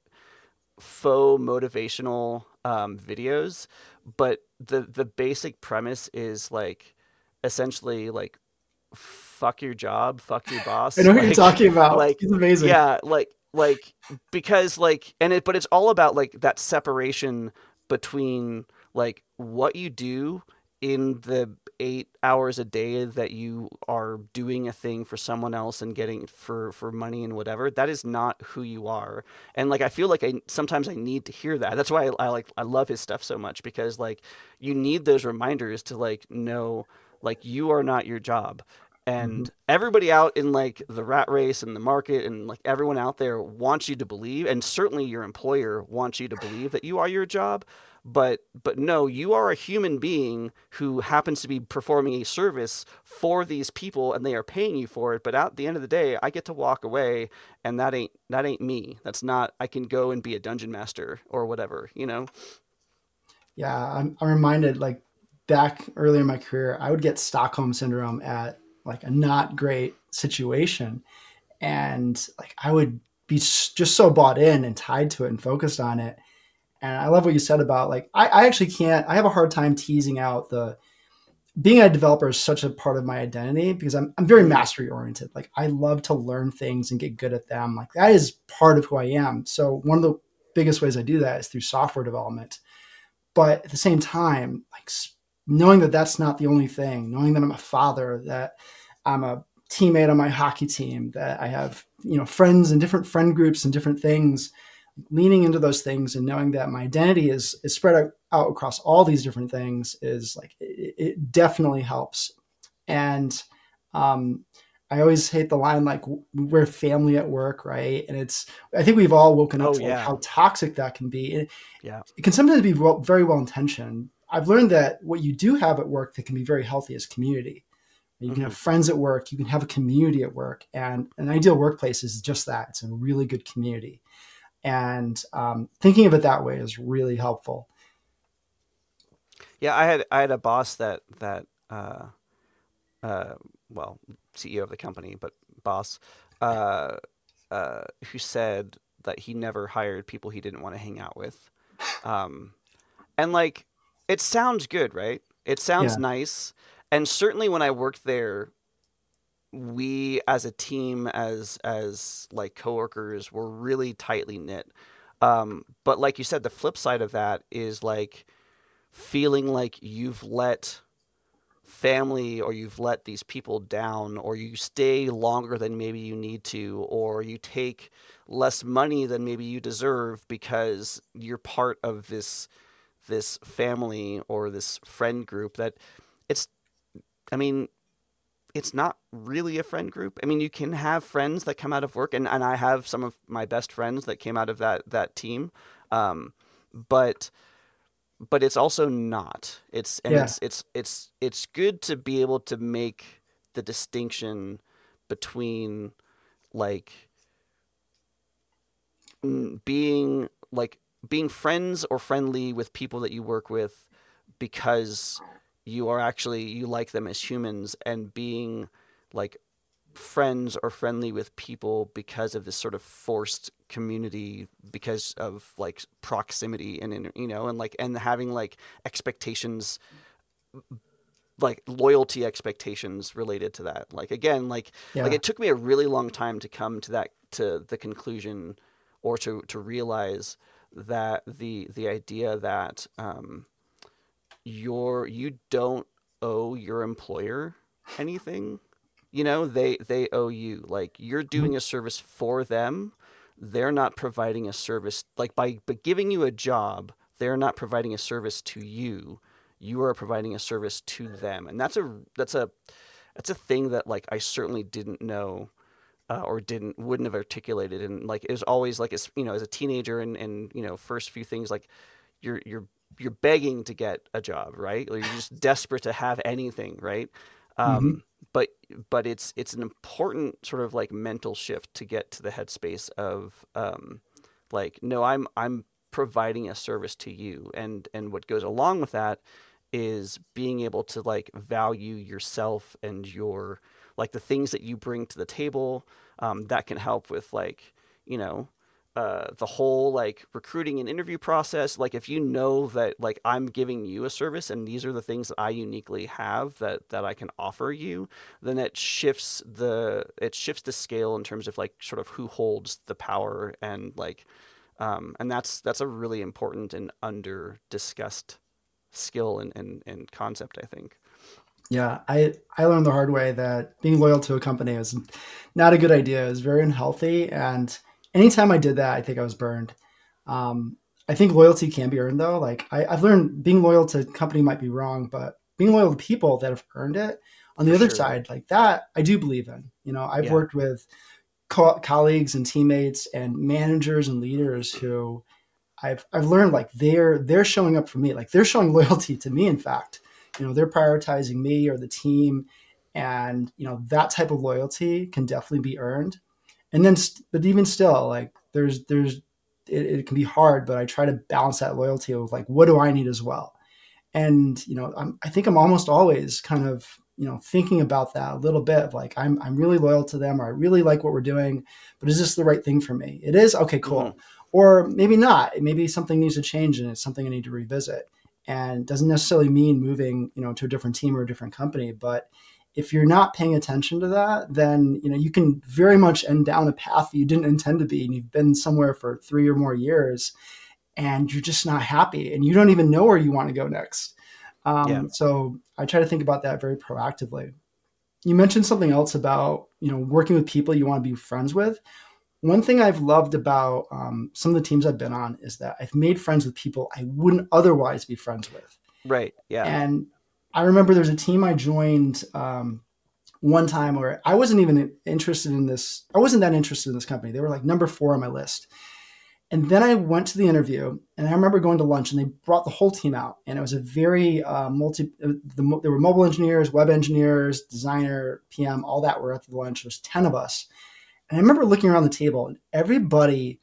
S1: faux motivational videos, but the basic premise is like essentially like fuck your job, fuck your
S2: I
S1: boss,
S2: know what you're talking about.
S1: like
S2: He's amazing.
S1: yeah, like because like but it's all about like that separation between like what you do in the 8 hours a day that you are doing a thing for someone else and getting for money and whatever. That is not who you are. And like I feel like I sometimes I need to hear that. That's why I love his stuff so much, because like you need those reminders to like know like you are not your job.
S2: Mhm.
S1: And everybody out in like the rat race and the market and like everyone out there wants you to believe, and certainly your employer wants you to believe that you are your job. But no, you are a human being who happens to be performing a service for these people, and they are paying you for it. But at the end of the day, I get to walk away, and that ain't me. That's not. I can go and be a dungeon master or whatever, you know.
S2: Yeah, I'm reminded like back earlier in my career, I would get Stockholm syndrome at like a not great situation, and like I would be just so bought in and tied to it and focused on it. And I love what you said about like I actually can't. I have a hard time teasing out the being a developer is such a part of my identity because I'm very
S1: Mm,
S2: mastery oriented. Like I love to learn things and get good at them. Like that is part of who I am. So one of the biggest ways I do that is through software development. But at the same time, like knowing that that's not the only thing, knowing that I'm a father, that I'm a teammate on my hockey team, that I have friends and different friend groups and different things, leaning into those things and knowing that my identity is spread out across all these different things is like it definitely helps. And um, I always hate the line like we're family at work, right? And it's I think we've all woken up
S1: oh
S2: to like
S1: yeah,
S2: how toxic that can be.
S1: yeah.
S2: It can sometimes be very well intentioned. I've learned that what you do have at work that can be very healthy is community. You can have
S1: Hmm.
S2: friends at work, you can have a community at work, and an ideal workplace is just that. It's a really good community, and thinking of it that way is really helpful.
S1: Yeah, I had a boss that uh, well, CEO of the company, but boss, uh, who said that he never hired people he didn't want to hang out with. Um, and like, it sounds good, right? It sounds
S2: Yeah,
S1: nice. And certainly when I worked there, we as a team, as like coworkers, were really tightly knit. But like you said, the flip side of that is like feeling like you've let family or you've let these people down, or you stay longer than maybe you need to, or you take less money than maybe you deserve because you're part of this family or this friend group that it's I mean it's not really a friend group. I mean, you can have friends that come out of work, and I have some of my best friends that came out of that team. Um, but but it's also not. It's and
S2: yeah,
S1: it's good to be able to make the distinction between like being like being friends or friendly with people that you work with because you are actually you like them as humans, and being like friends or friendly with people because of this sort of forced community because of like proximity and and like and having like expectations, like loyalty expectations related to that. Like again, like
S2: yeah,
S1: it took me a really long time to come to the conclusion, or to realize that the idea that you don't owe your employer anything. They owe you. Like you're
S2: mhm,
S1: doing a service for them. They're not providing a service like by giving you a job, they're not providing a service to you. You are providing a service to them. And that's a thing that like I certainly didn't know, or didn't wouldn't have articulated. And like it was always like as a teenager, and first few things like you're you're begging to get a job, right? Or you're just desperate to have anything, right?
S2: mhm.
S1: Um, but but it's an important sort of like mental shift to get to the headspace of like no, I'm providing a service to you, and what goes along with that is being able to like value yourself and your like the things that you bring to the table, that can help with like, you know, the whole like recruiting and interview process. Like if you know that like I'm giving you a service and these are the things that I uniquely have that I can offer you, then it shifts the scale in terms of like sort of who holds the power, and like and that's a really important and under discussed skill and concept, I think.
S2: Yeah, I learned the hard way that being loyal to a company is not a good idea. It's very unhealthy, and anytime I did that, I think I was burned. Um, I think loyalty can be earned though. Like I've learned being loyal to a company might be wrong, but being loyal to people that have earned it on the
S1: For
S2: other
S1: sure.
S2: side, like that, I do believe in. You know, I've
S1: Yeah.
S2: worked with colleagues and teammates and managers and leaders who I've learned like they're showing up for me, like they're showing loyalty to me. In fact, you know, they're prioritizing me or the team, and you know that type of loyalty can definitely be earned. And then, but even still, like it can be hard, but I try to balance that loyalty with like what do I need as well. And you know, I think I'm almost always kind of you know thinking about that a little bit of like I'm really loyal to them or I really like what we're doing, but is this the right thing for me? It is. Okay,
S1: Hmm.
S2: cool. Or maybe not. Maybe something needs to change and it's something I need to revisit. And doesn't necessarily mean moving you know to a different team or a different company, but if you're not paying attention to that, then you know you can very much end down a path that you didn't intend to be, and you've been somewhere for 3 or more years, and you're just not happy and you don't even know where you want to go next.
S1: Yeah.
S2: So I try to think about that very proactively. You mentioned something else about you know working with people you want to be friends with. One thing I've loved about some of the teams I've been on is that I've made friends with people I wouldn't otherwise be friends with.
S1: Right. Yeah.
S2: And I remember there's a team I joined one time where I wasn't even interested in this. I wasn't that interested in this company. They were like number 4 on my list. And then I went to the interview, and I remember going to lunch, and they brought the whole team out, and it was a very there were mobile engineers, web engineers, designer, PM, all that were at the lunch. There's 10 of us, and I remember looking around the table, and everybody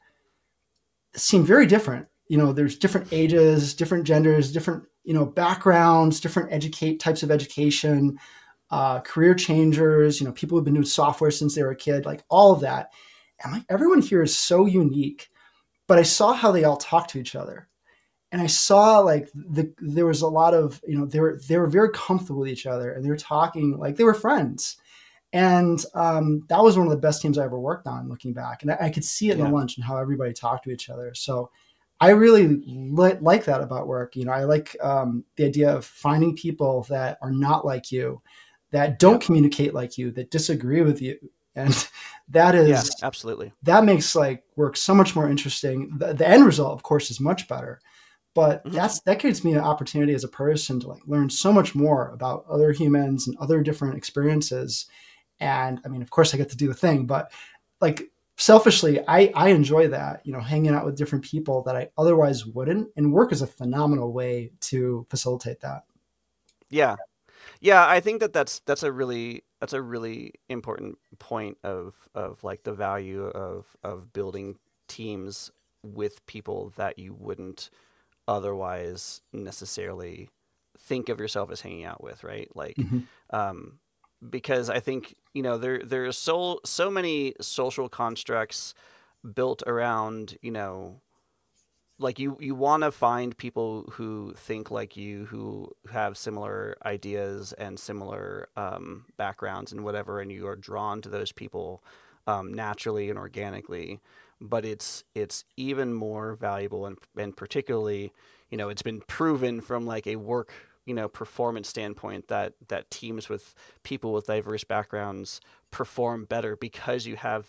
S2: seemed very different. You know, there's different ages, different genders, different you know backgrounds, different educate types of education, career changers. You know, people who've been doing software since they were a kid, like all of that. And like everyone here is so unique, but I saw how they all talked to each other, and I saw like there was a lot of you know they were very comfortable with each other, and they were talking like they were friends. And that was one of the best teams I ever worked on, looking back, and I could see it in the
S1: Yeah.
S2: lunch and how everybody talked to each other. So I really like that about work. You know, I like the idea of finding people that are not like you, that
S1: Yeah.
S2: don't communicate like you, that disagree with you, and that
S1: Yeah.
S2: is
S1: Absolutely.
S2: that makes like work so much more interesting. The end result, of course, is much better, but
S1: Hmm.
S2: that gives me an opportunity as a person to like learn so much more about other humans and other different experiences. And I mean, of course, I get to do the thing, but like selfishly, I enjoy that. You know, hanging out with different people that I otherwise wouldn't, and work is a phenomenal way to facilitate that.
S1: Yeah. Yeah. I think that that's a really important point of like the value of building teams with people that you wouldn't otherwise necessarily think of yourself as hanging out with, right? Like,
S2: Mhm.
S1: um, because I think you know there's so many social constructs built around you know like you want to find people who think like you, who have similar ideas and similar backgrounds and whatever, and you are drawn to those people naturally and organically. But it's even more valuable, and particularly you know it's been proven from like a work you know performance standpoint that teams with people with diverse backgrounds perform better because you have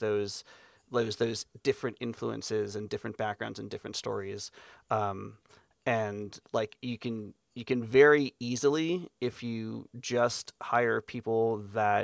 S1: those different influences and different backgrounds and different stories, um, and like you can very easily, if you just hire people that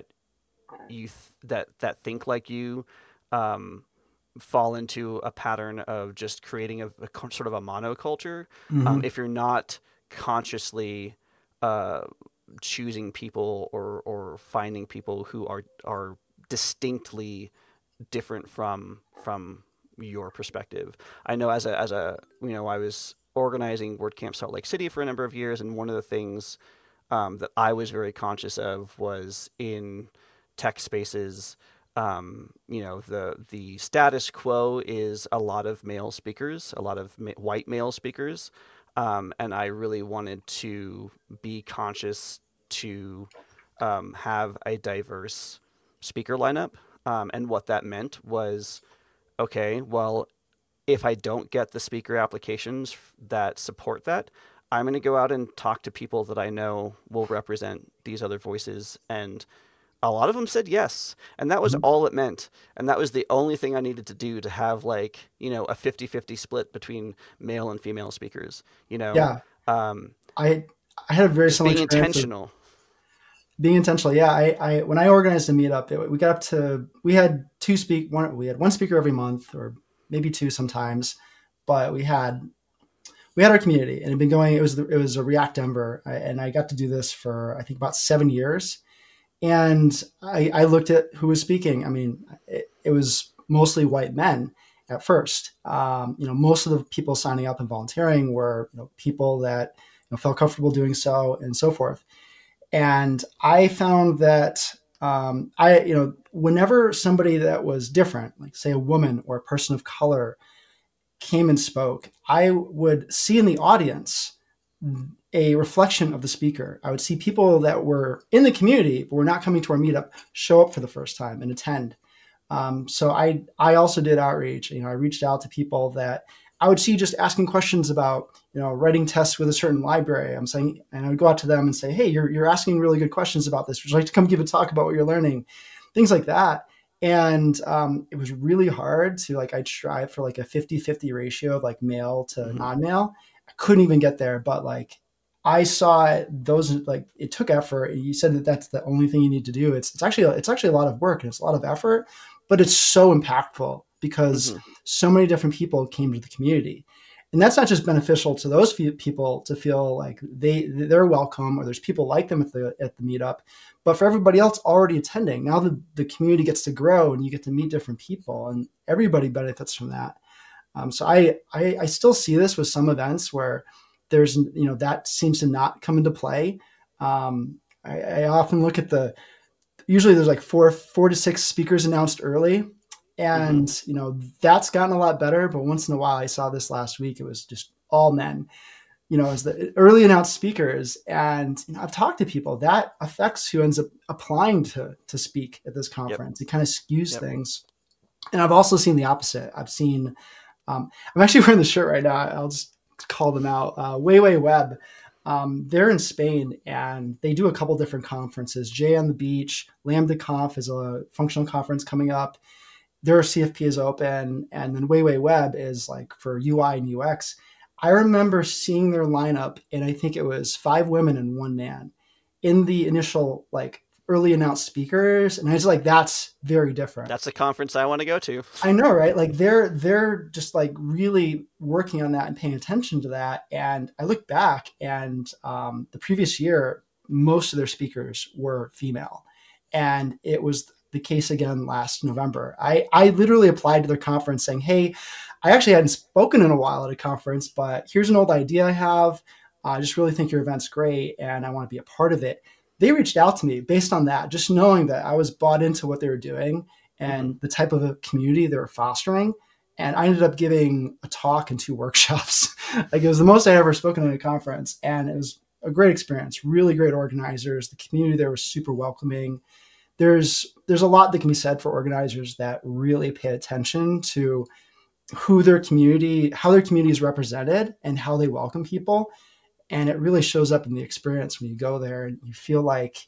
S1: that think like you, um, fall into a pattern of just creating a sort of a monoculture,
S2: Mhm.
S1: if you're not consciously uh, choosing people or finding people who are distinctly different from your perspective. I know as a you know organizing WordCamp Salt Lake City for a number of years, and one of the things that I was very conscious of was in tech spaces. The status quo is a lot of male speakers, a lot of white male speakers, and I really wanted to be conscious to have a diverse speaker lineup. And what that meant was, okay, well, if I don't get the speaker applications that support that, I'm going to go out and talk to people that I know will represent these other voices. And a lot of them said yes. And that was
S2: Mhm.
S1: all it meant. And that was the only thing I needed to do to have, like, a 50-50 split between male and female speakers,
S2: Yeah,
S1: um,
S2: I I had a very
S1: just
S2: similar
S1: being
S2: experience of
S1: intentional.
S2: being intentional. Yeah, I when I organized a meetup, we got up to we had we had one speaker every month, or maybe two sometimes, but we had our community, and it had been going. It was a React Denver, and I got to do this for I think about 7 years. And I looked at who was speaking. I mean, it was mostly white men at first. Most of the people signing up and volunteering were people that felt comfortable doing so, and so forth. And I found that whenever somebody that was different, like say a woman or a person of color, came and spoke, I would see in the audience a reflection of the speaker. I would see people that were in the community but were not coming to our meetup show up for the first time and attend. So I also did outreach. I reached out to people that I would see just asking questions about writing tests with a certain library. I'm saying, and I would go out to them and say, hey, you're asking really good questions about this. Would you like to come give a talk about what you're learning? Things like that. And it was really hard to I'd strive for like a 50-50 ratio of like male to
S1: Hmm.
S2: non-male. I couldn't even get there, but I saw those, it took effort. You said that that's the only thing you need to do. It's actually a lot of work and it's a lot of effort, but it's so impactful because
S1: Hmm.
S2: so many different people came to the community. And that's not just beneficial to those few people to feel like they're welcome, or there's people like them at the meetup, but for everybody else already attending, now the community gets to grow and you get to meet different people, and everybody benefits from that. So I still see this with some events where there's that seems to not come into play. I often look at usually there's like four to six speakers announced early,
S1: Hmm.
S2: and that's gotten a lot better. But once in a while, I saw this last week. It was just all men, as the early announced speakers. And I've talked to people that affects who ends up applying to speak at this
S1: Yep.
S2: conference. It kind of skews
S1: Yep.
S2: things. And I've also seen the opposite. I'm actually wearing the shirt right now. I'll just call them out. Way Web. They're in Spain and they do a couple different conferences. Jay on the Beach, Lambda Conf is a functional conference coming up. Their CFP is open, and then Way Web is like for UI and UX. I remember seeing their lineup, and I think it was 5 women and 1 man in the initial early announced speakers, and I was like, that's very different.
S1: That's a conference I want to go to.
S2: I know, right? Like they're just like really working on that and paying attention to that. And I look back, and the previous year, most of their speakers were female, and it was the case again last November. I literally applied to their conference saying, "Hey, I actually hadn't spoken in a while at a conference, but here's an old idea I have. I just really think your event's great, and I want to be a part of it." They reached out to me based on that, just knowing that I was bought into what they were doing
S1: Hmm.
S2: and the type of a community they were fostering. And I ended up giving a talk and 2 workshops. Like it was the most I'd ever spoken at a conference. And it was a great experience, really great organizers. The community there was super welcoming. There's a lot that can be said for organizers that really pay attention to how their community is represented and how they welcome people. And it really shows up in the experience when you go there and you feel like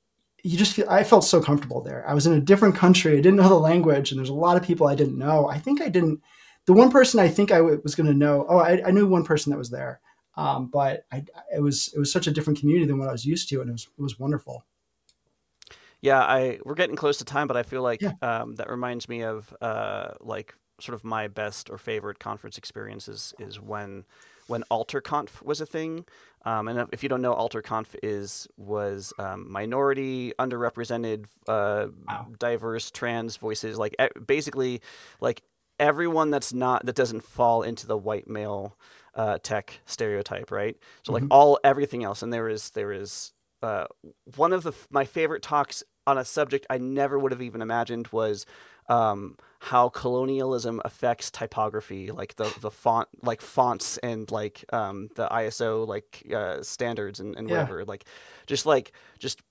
S2: I felt so comfortable there. I was in a different country. I didn't know the language, and there's a lot of people I didn't know. I think I didn't. The one person I think was going to know. Oh, I knew one person that was there, but it was such a different community than what I was used to, and it was wonderful.
S1: Yeah, we're getting close to time, but I feel
S2: Yeah.
S1: like that reminds me of like sort of my best or favorite conference experiences is when AlterConf was a thing. And if you don't know, AlterConf was minority, underrepresented,
S2: Wow.
S1: diverse, trans voices, basically like everyone that doesn't fall into the white male tech stereotype, right? So like
S2: Hmm.
S1: everything else, and there is uh, one of my favorite talks on a subject I never would have even imagined was how colonialism affects typography, like the font, like fonts and like the ISO like standards and
S2: Yeah.
S1: whatever, just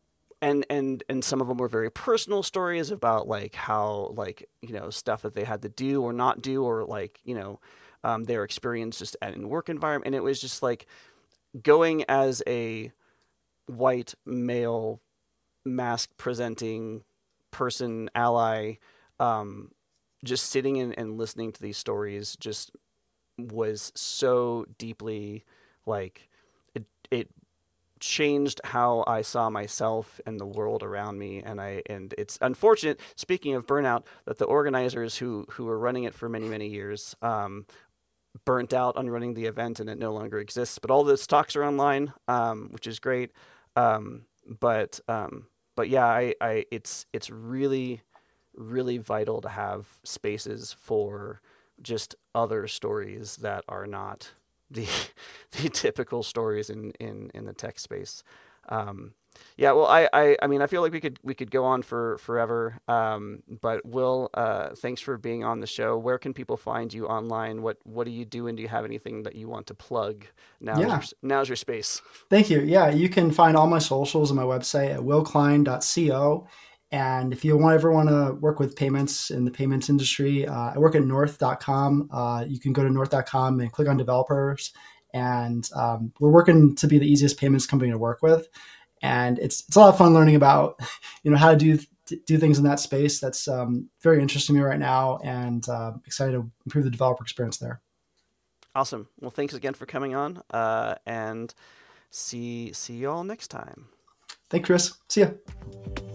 S1: and some of them were very personal stories about like how like stuff that they had to do or not do or like their experience just in work environment, and it was just like going as a white male mask presenting person ally, um, just sitting and listening to these stories just was so deeply like it changed how I saw myself and the world around me. And it's unfortunate, speaking of burnout, that the organizers who were running it for many years burnt out on running the event and it no longer exists. But all those talks are online, which is great. Um, but um, but yeah, it's really vital to have spaces for just other stories that are not the the typical stories in the tech space. Um, yeah, well, I mean, I feel like we could go on for forever. But Will, thanks for being on the show. Where can people find you online? What do you do, and do you have anything that you want to plug?
S2: Yeah.
S1: Now's your space.
S2: Thank you. Yeah, you can find all my socials on my website at willklein.co. And if you ever want to work with payments in the payments industry, I work at north.com. You can go to north.com and click on developers. And we're working to be the easiest payments company to work with. And it's a lot of fun learning about how to do things in that space. That's very interesting to me right now, and excited to improve the developer experience there.
S1: Awesome. Well, thanks again for coming on. And see you all next time.
S2: Thanks, Chris. See ya.